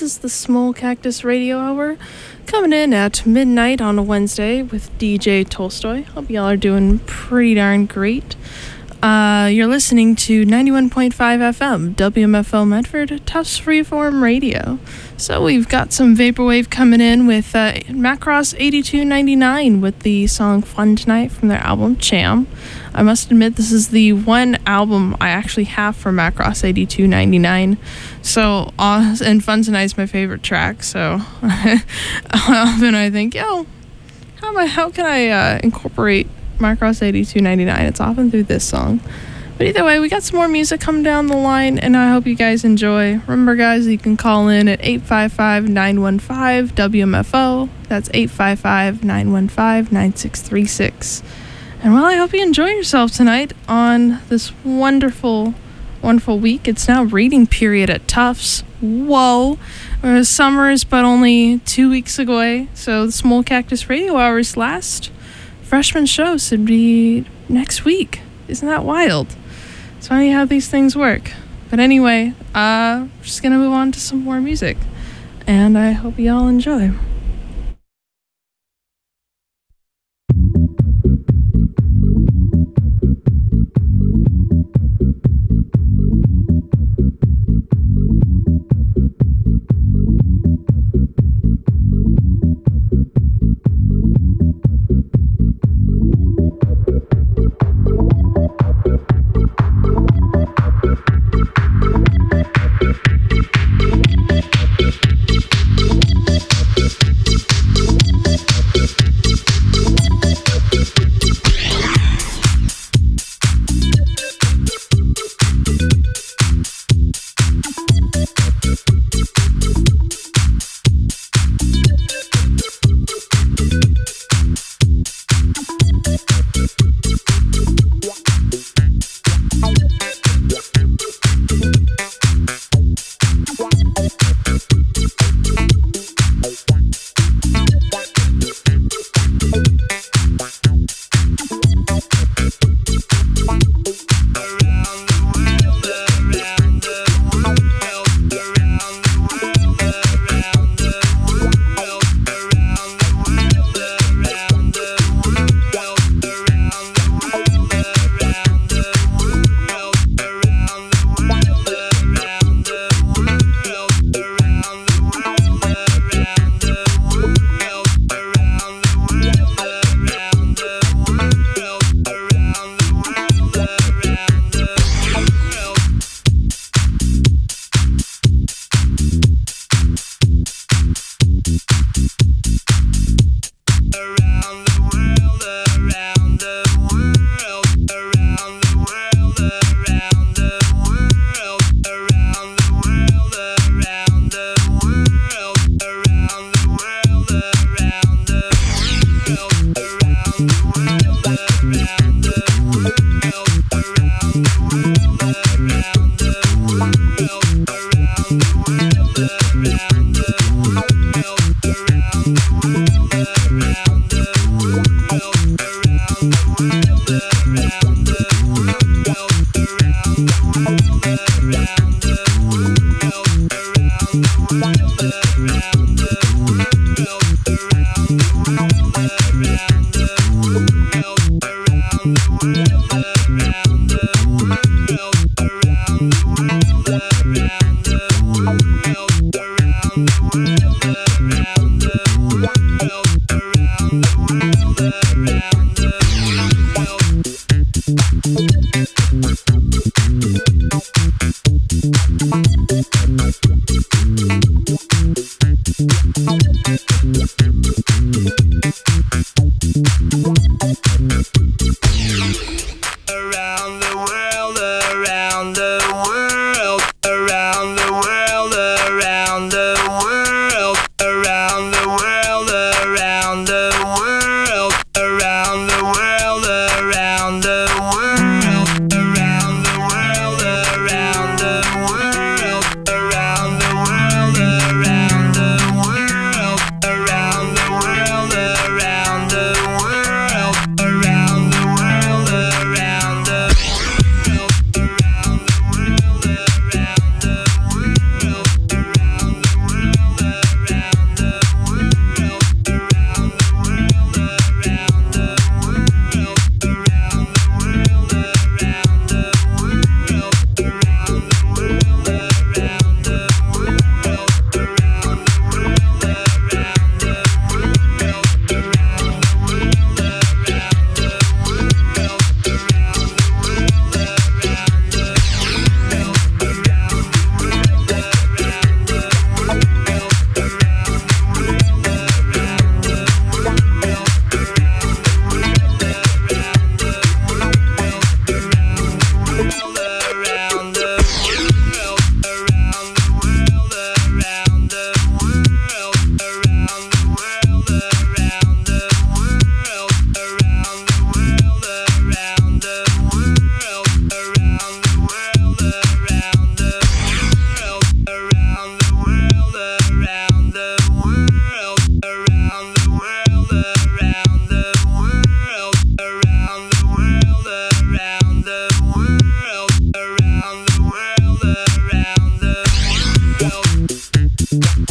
is the Small Cactus Radio Hour, coming in at midnight on a Wednesday with DJ Tolstoy. Hope y'all are doing pretty darn great. You're listening to 91.5 FM, WMFO Medford, Tufts Freeform Radio. So we've got some Vaporwave coming in with Macross 8299 with the song Fun Tonight from their album Cham. I must admit this is the one album I actually have from Macross 8299. So, and Fun Tonight's my favorite track, so often I think, how can I incorporate Macross 8299? It's often through this song. But either way, we got some more music coming down the line, and I hope you guys enjoy. Remember, guys, you can call in at 855-915-WMFO. That's 855-915-9636. And well, I hope you enjoy yourself tonight on this wonderful, wonderful week. It's now reading period at Tufts. Whoa. Summer is but only 2 weeks away, so the Small Cactus Radio Hour's last freshman show should be next week. Isn't that wild? It's funny how these things work. But anyway, we're just gonna move on to some more music, and I hope you all enjoy.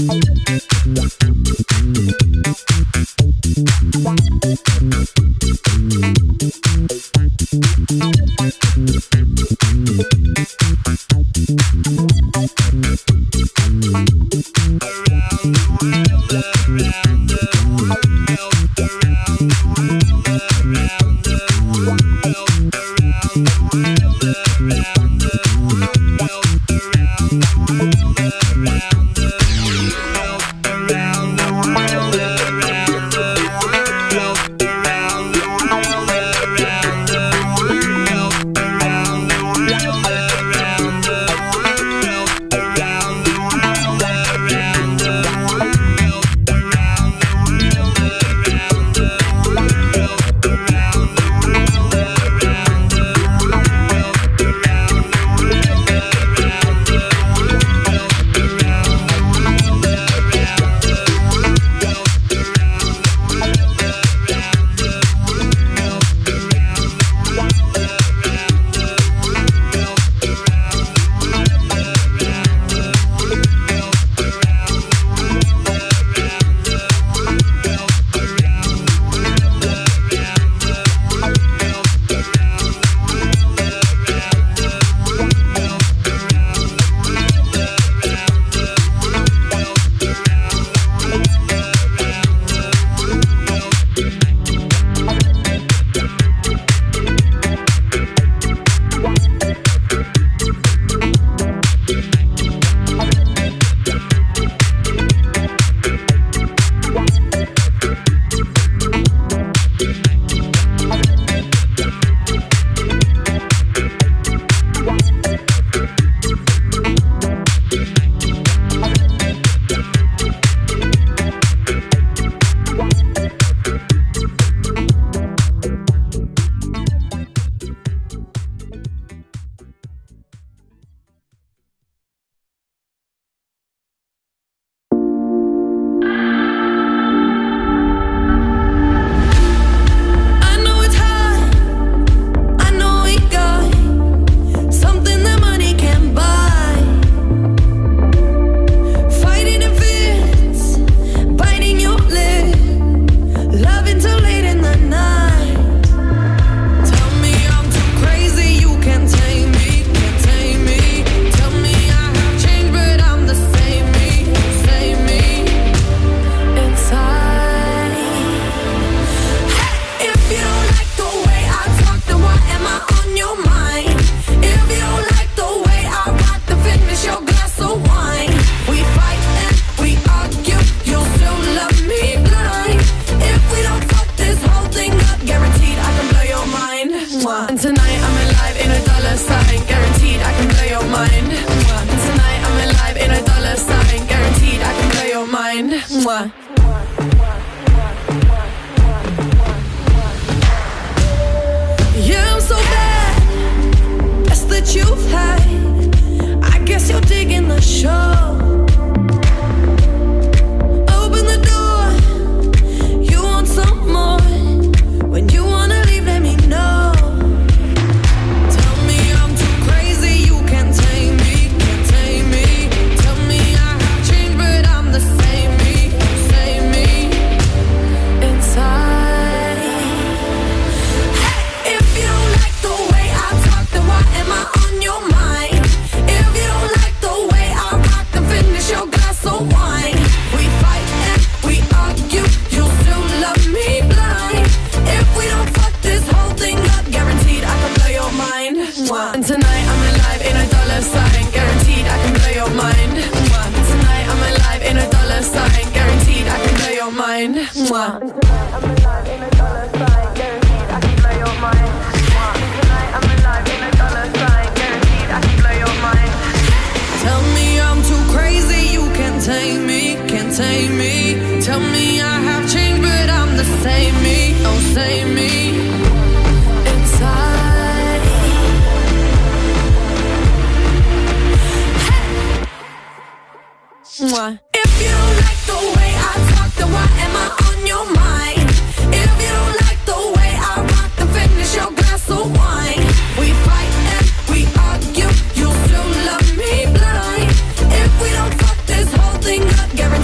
Guaranteed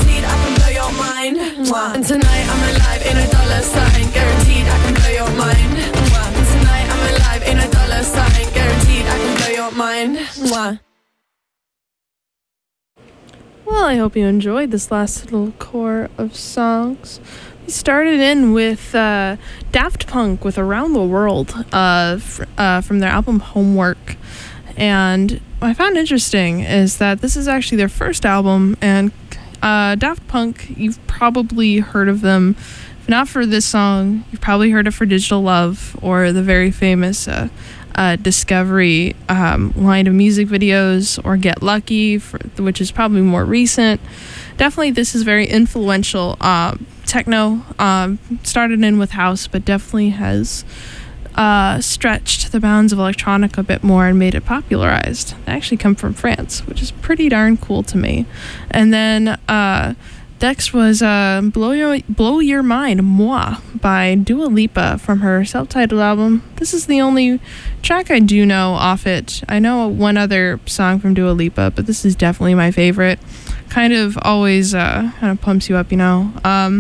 Well, I hope you enjoyed this last little core of songs. We started in with Daft Punk with Around the World from their album Homework. And what I found interesting is that this is actually their first album, and Daft Punk, you've probably heard of them. If not for this song, you've probably heard it for Digital Love or the very famous Discovery line of music videos, or Get Lucky, which is probably more recent. Definitely this is very influential techno. Started in with house, but definitely has stretched the bounds of electronic a bit more and made it popularized. They actually come from France, which is pretty darn cool to me. And then next was Blow Your Mind, Moi, by Dua Lipa from her self-titled album. This is the only track I do know off it. I know one other song from Dua Lipa, but this is definitely my favorite. Kind of always kind of pumps you up, you know.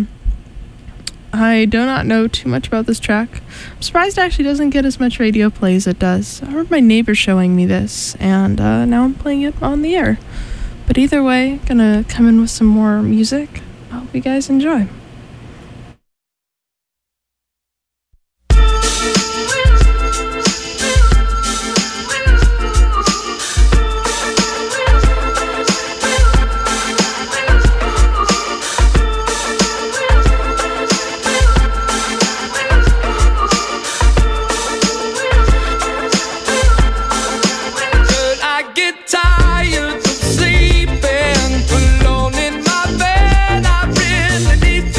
I do not know too much about this track. I'm surprised it actually doesn't get as much radio play as it does. I heard my neighbor showing me this, and now I'm playing it on the air. But either way, gonna come in with some more music. I hope you guys enjoy. Tired of sleeping alone in my bed. I really need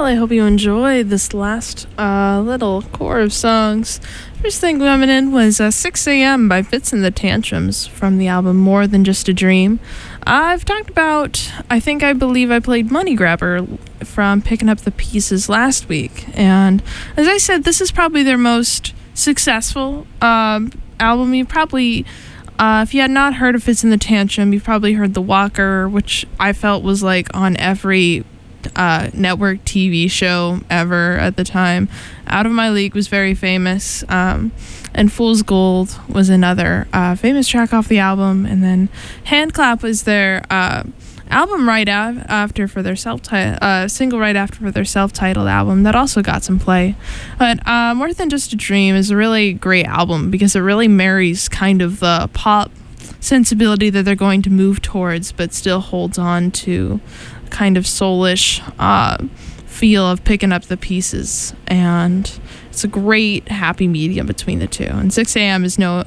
I hope you enjoyed this last little core of songs. First thing coming in was 6 a.m. by Fitz and the Tantrums from the album More Than Just a Dream. I've talked about, I believe I played Money Grabber from Picking Up the Pieces last week. And as I said, this is probably their most successful album. You probably, if you had not heard of Fitz and the Tantrum, you've probably heard The Walker, which I felt was like on every network TV show ever at the time. Out of My League was very famous, and Fool's Gold was another famous track off the album, and then Hand Clap was their album right after for their single right after for their self-titled album that also got some play. But More Than Just a Dream is a really great album because it really marries kind of the pop sensibility that they're going to move towards, but still holds on to kind of soulish feel of Picking Up the Pieces, and it's a great happy medium between the two, and 6 a.m. is no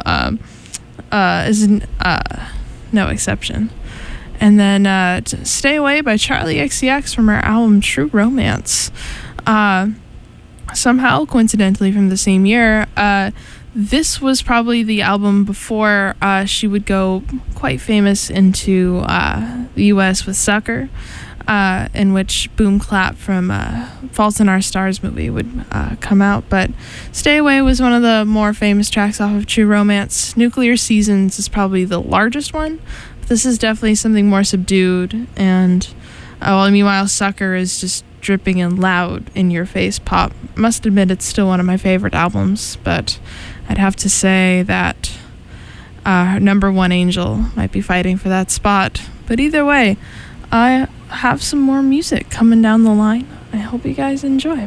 exception. And then Stay Away by Charlie XCX from her album True Romance, somehow coincidentally from the same year. This was probably the album before she would go quite famous into the US with Sucker, in which Boom Clap from Fault in Our Stars movie would come out. But Stay Away was one of the more famous tracks off of True Romance. Nuclear Seasons is probably the largest one, but this is definitely something more subdued. And meanwhile, Sucker is just dripping and loud in your face pop. Must admit it's still one of my favorite albums, but I'd have to say that Number One Angel might be fighting for that spot. But either way, I have some more music coming down the line. I hope you guys enjoy.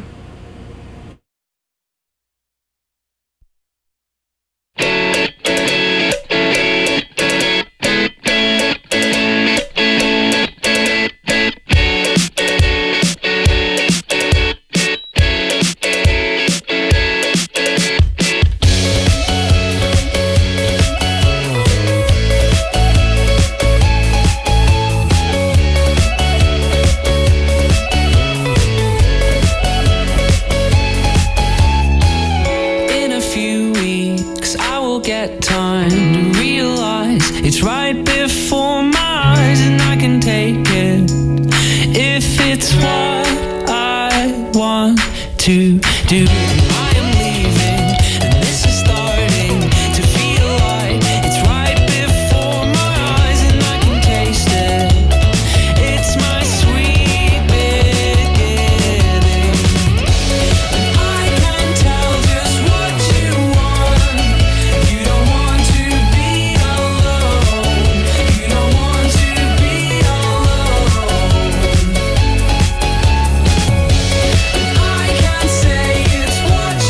I can't say it's what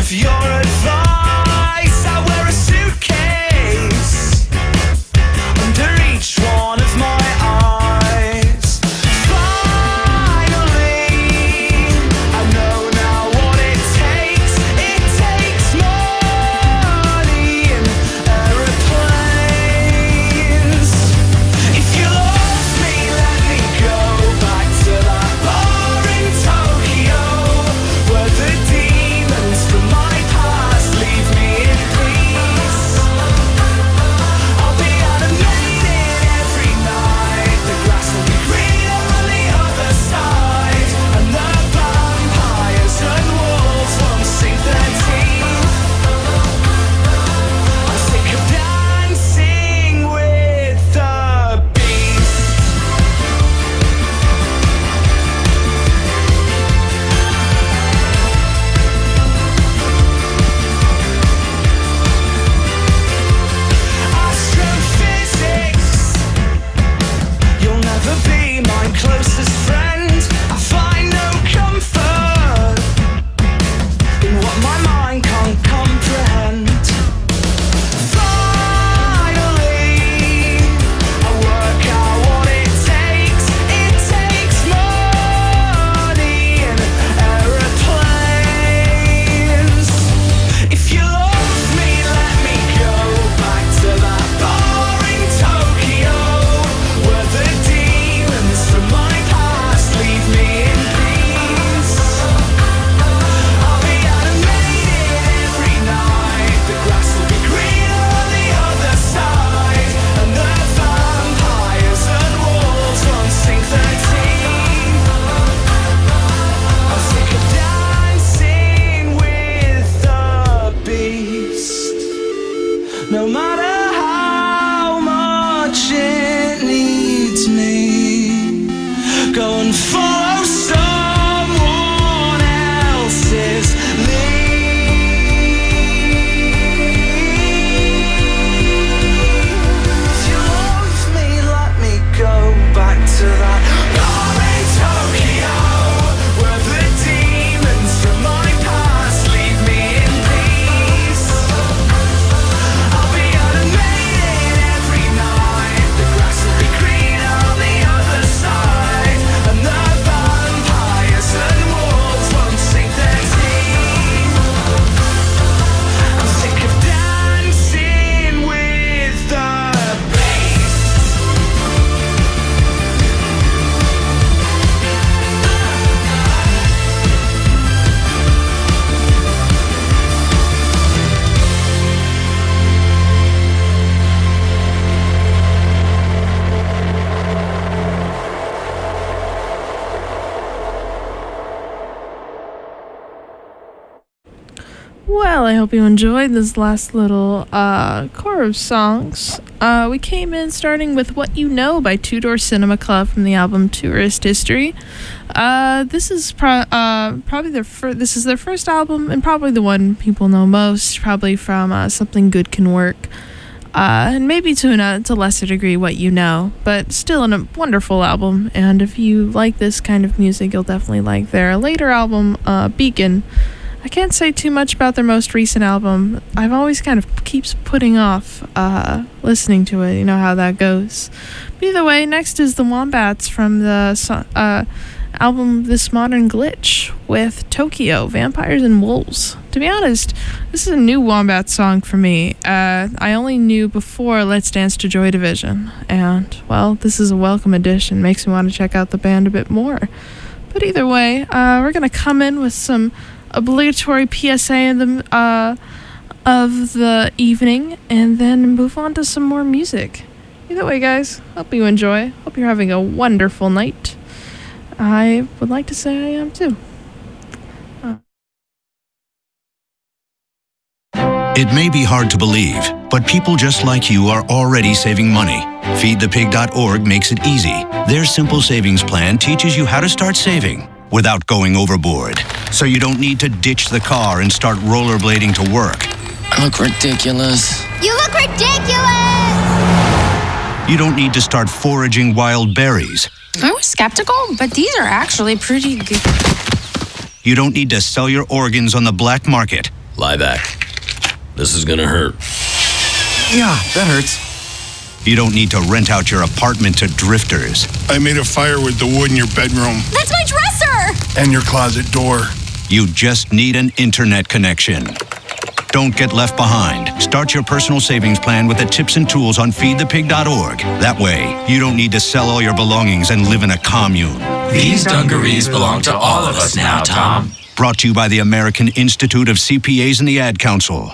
for your advice. I wear a suitcase under each one of my eyes. Finally, I know now what it takes. It takes money and aeroplanes. If you love me, let me go back to that bar in Tokyo, where the demons from my past leave me in peace. I'll be animated every night. The grass will be greener on the other side, and the vampires and wolves won't sink their teeth. I'm sick of dancing with the beast. Astrophysics, you'll never be my closest friend. I find no comfort in what my mind can't comprehend. Finally, I work out what it takes. It takes money and aeroplanes. If you love me, let me go back to that bar in Tokyo, where the demons from my past leave me in peace. I'll be animated every night. The grass will be greener on the other side, and the vampires and wolves won't sink their teeth. I'm sick of dancing with the beast. No matter how much it needs me, go and follow someone else's lead. If you love me, let me go back to that bar in Tokyo, where the demons from my past leave me in peace. I'll be animated every night. The grass will be greener on the other side, and the vampires and wolves won't sink their teeth. I'm sick of dancing with the beast. Well, I hope you enjoyed this last little core of songs. We came in starting with What You Know by Two Door Cinema Club from the album Tourist History. This is probably this is their first album, and probably the one people know most, probably from Something Good Can Work. And maybe to a lesser degree What You Know, but still a wonderful album. And if you like this kind of music, you'll definitely like their later album, Beacon. I can't say too much about their most recent album. I've always kind of keeps putting off listening to it. You know how that goes. But either way, next is the Wombats from the album This Modern Glitch with Tokyo, Vampires and Wolves. To be honest, this is a new Wombat song for me. I only knew before Let's Dance to Joy Division. And, well, this is a welcome addition. Makes me want to check out the band a bit more. But either way, we're going to come in with some obligatory PSA of the evening, and then move on to some more music. Either way, guys, hope you enjoy. Hope you're having a wonderful night. I would like to say I am too. It may be hard to believe, but people just like you are already saving money. FeedThePig.org makes it easy. Their simple savings plan teaches you how to start saving without going overboard. So you don't need to ditch the car and start rollerblading to work. I look ridiculous. You look ridiculous! You don't need to start foraging wild berries. I was skeptical, but these are actually pretty good. You don't need to sell your organs on the black market. Lie back. This is gonna hurt. Yeah, that hurts. You don't need to rent out your apartment to drifters. I made a fire with the wood in your bedroom. That's my dresser! And your closet door. You just need an internet connection. Don't get left behind. Start your personal savings plan with the tips and tools on feedthepig.org. That way, you don't need to sell all your belongings and live in a commune. These dungarees belong to all of us now, Tom. Brought to you by the American Institute of CPAs and the Ad Council.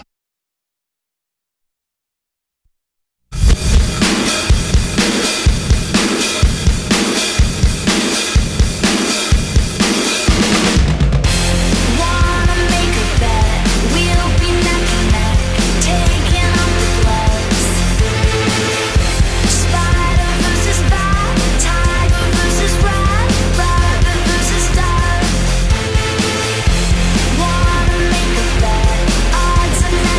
Wanna make a bet, odds and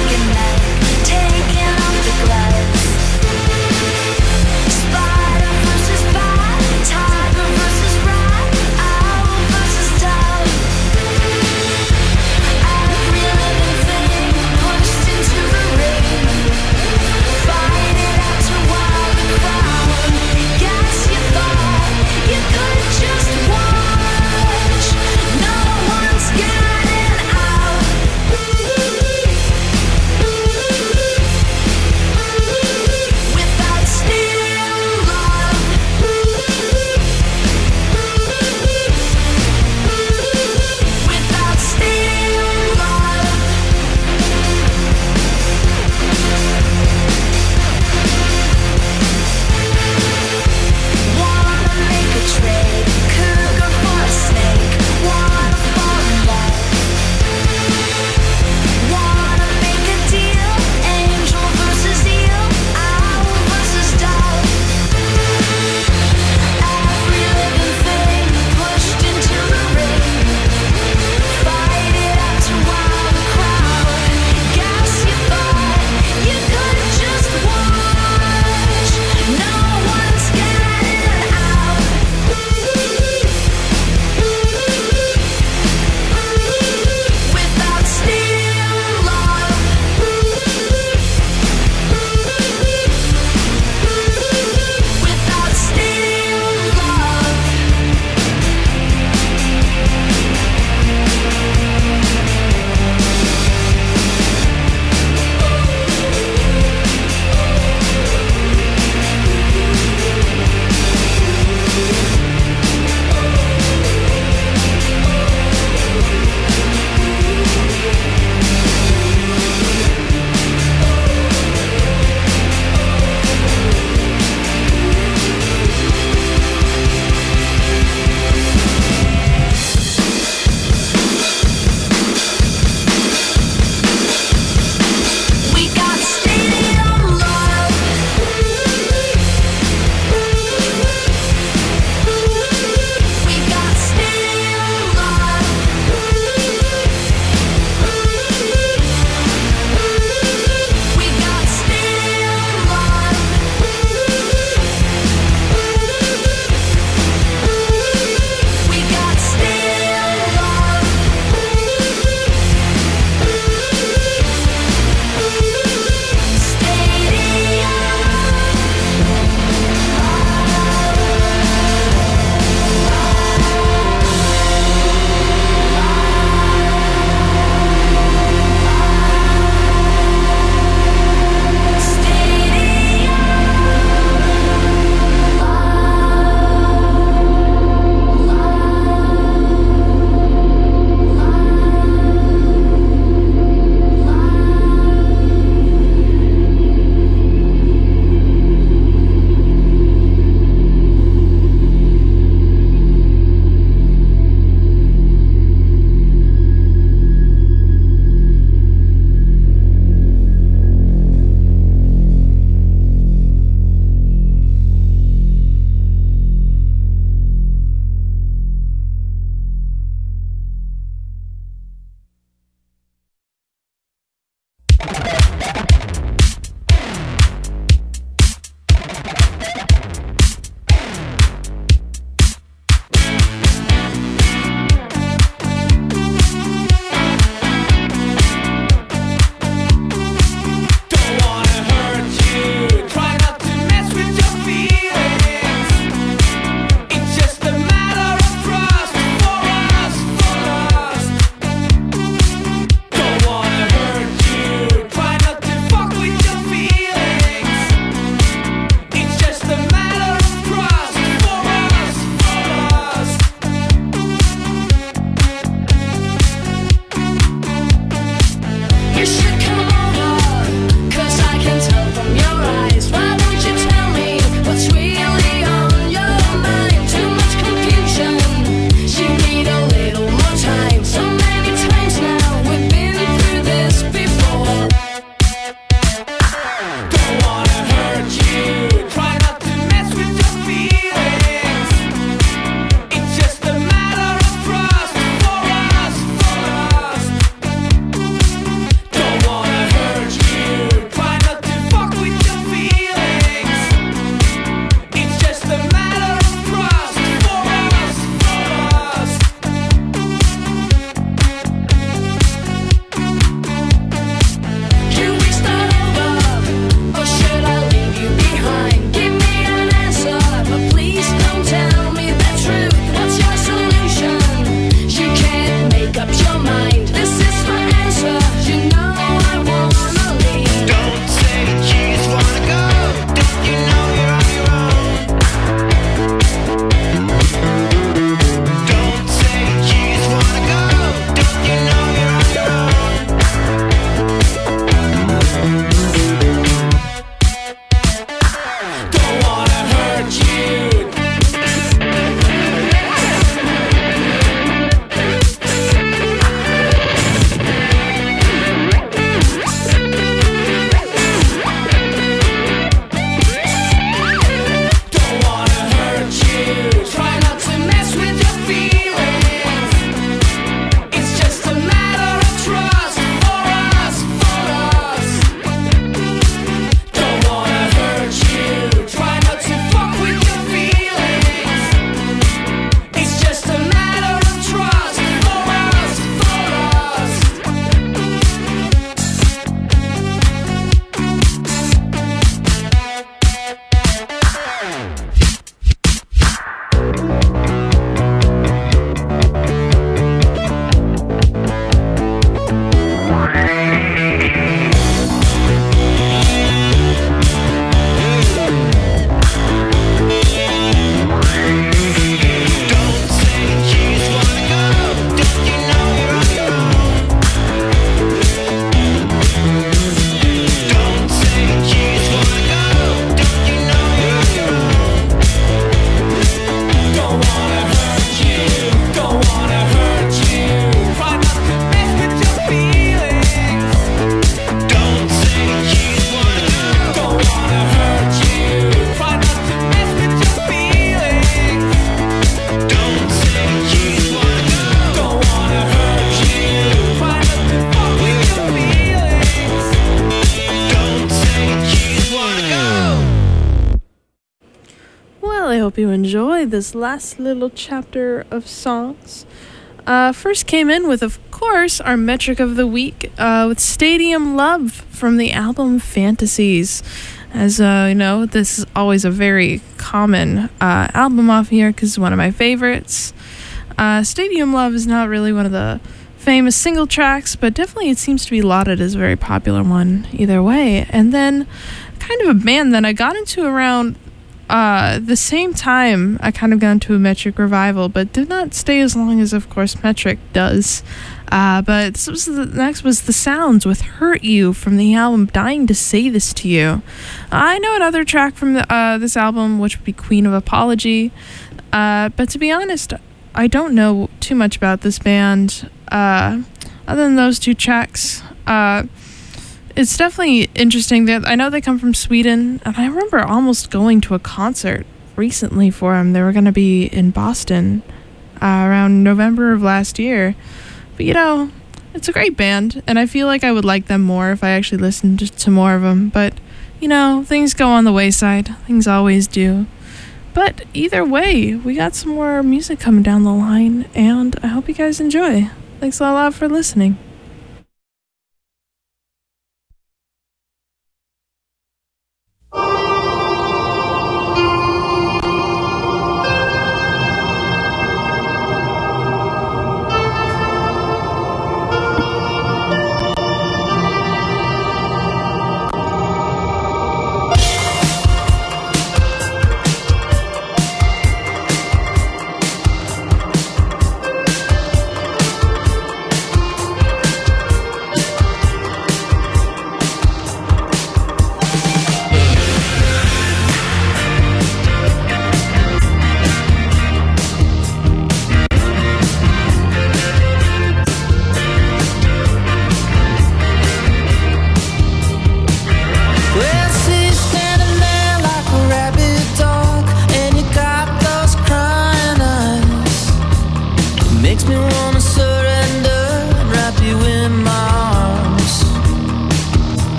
hope you enjoy this last little chapter of songs. First came in with, of course, our metric of the week with Stadium Love from the album Fantasies. As you know, this is always a very common album off here because it's one of my favorites. Stadium Love is not really one of the famous single tracks, but definitely it seems to be lauded as a very popular one either way. And then kind of a band that I got into around the same time I kind of got into a Metric revival, but did not stay as long as, of course, Metric does. But next was The Sounds with Hurt You from the album Dying to Say This to You. I know another track from this album, which would be Queen of Apology. But to be honest, I don't know too much about this band other than those two tracks. It's definitely interesting that I know they come from Sweden, and I remember almost going to a concert recently for them. They were going to be in Boston around November of last year. But you know, it's a great band, and I feel like I would like them more if I actually listened to more of them. But you know, things go on the wayside. Things always do. But either way, we got some more music coming down the line, and I hope you guys enjoy. Thanks a lot for listening.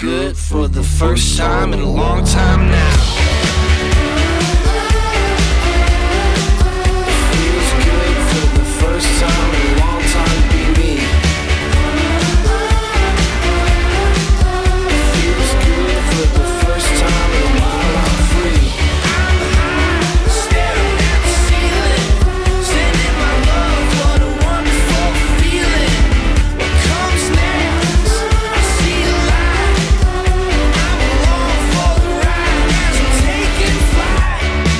good for the first time in a long time now. First time in a long time to be me. It feels good for the first time in a while. I'm free. I'm high, staring at the ceiling, sending my love. What a wonderful feeling. What comes next? I see a light. I'm along for the ride as I'm taking flight.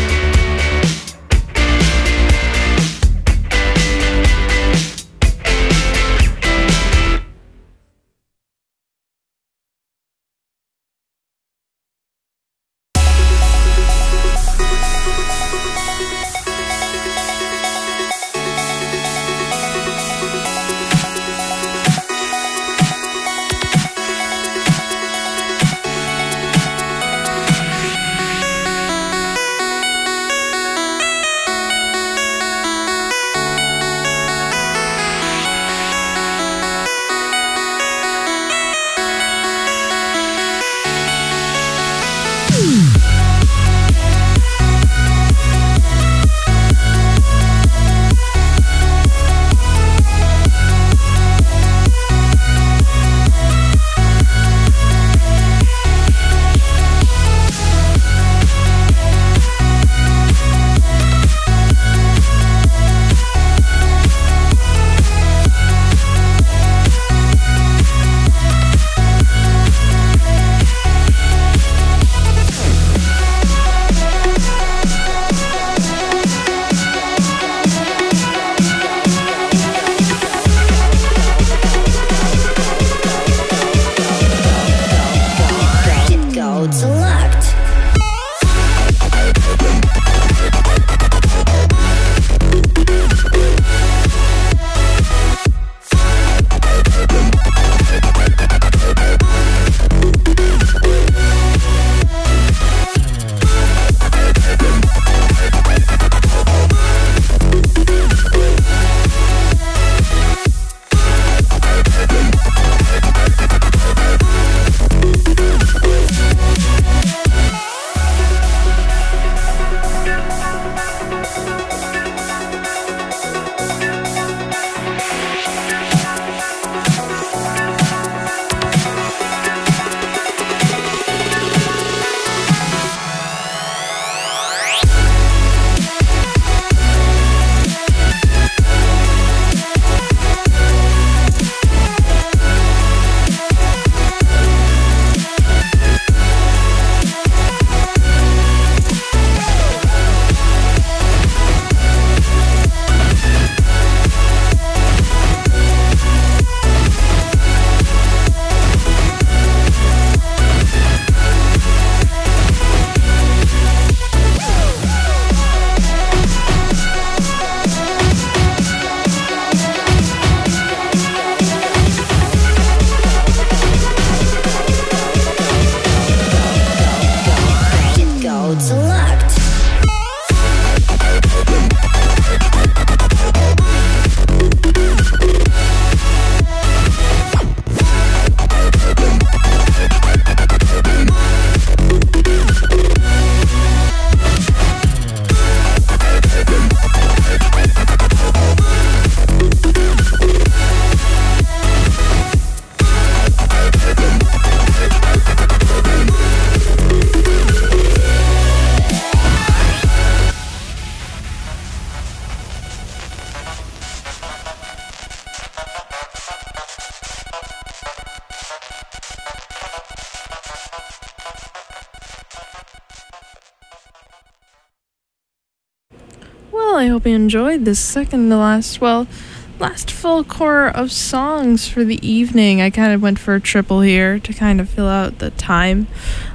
Well, I hope you enjoyed this second to last, last full core of songs for the evening. I kind of went for a triple here to kind of fill out the time.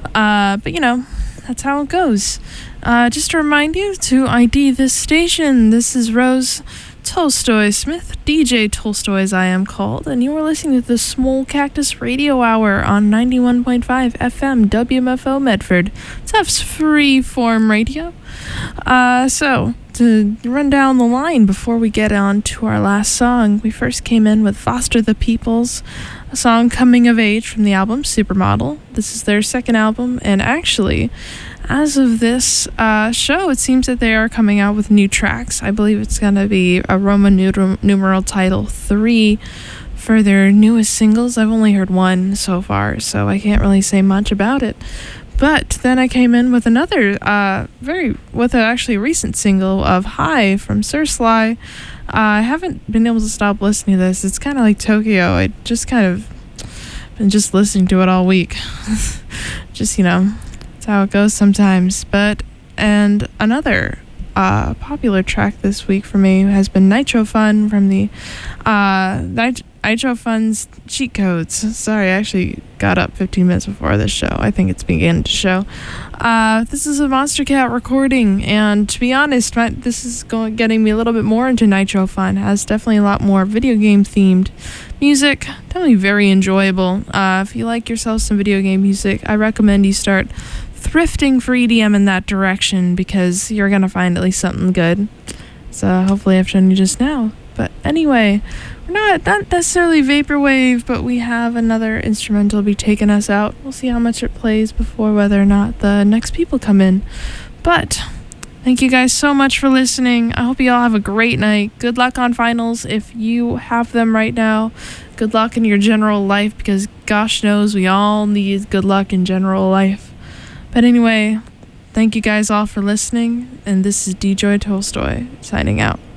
But you know, that's how it goes. Just to remind you to ID this station. This is Rose Tolstoy Smith, DJ Tolstoy as I am called, and you were listening to the Small Cactus Radio Hour on 91.5 FM WMFO Medford. Tufts Freeform Radio. So to run down the line before we get on to our last song. We first came in with Foster the Peoples, a song Coming of Age from the album Supermodel. This is their second album, and actually, as of this show, it seems that they are coming out with new tracks. I believe it's going to be a Roman numeral title 3 for their newest singles. I've only heard one so far, so I can't really say much about it. But then I came in with another actually recent single of High from Sir Sly. I haven't been able to stop listening to this. It's kind of like Tokyo. I just kind of been just listening to it all week. Just, it's how it goes sometimes. And another popular track this week for me has been Nitro Fun from the Nitro Fun's Cheat Codes. Sorry, I actually got up 15 minutes before this show. I think it's beginning to show. This is a Monster Cat recording, and to be honest, this is getting me a little bit more into Nitro Fun. It has definitely a lot more video game themed music. Definitely very enjoyable. If you like yourself some video game music, I recommend you start thrifting for EDM in that direction, because you're gonna find at least something good. So hopefully I've shown you just now. But anyway, we're not necessarily vaporwave, but we have another instrumental be taking us out. We'll see how much it plays before whether or not the next people come in. But thank you guys so much for listening. I hope you all have a great night. Good luck on finals if you have them right now. Good luck in your general life, because gosh knows we all need good luck in general life. But anyway, thank you guys all for listening, and this is DJ Tolstoy signing out.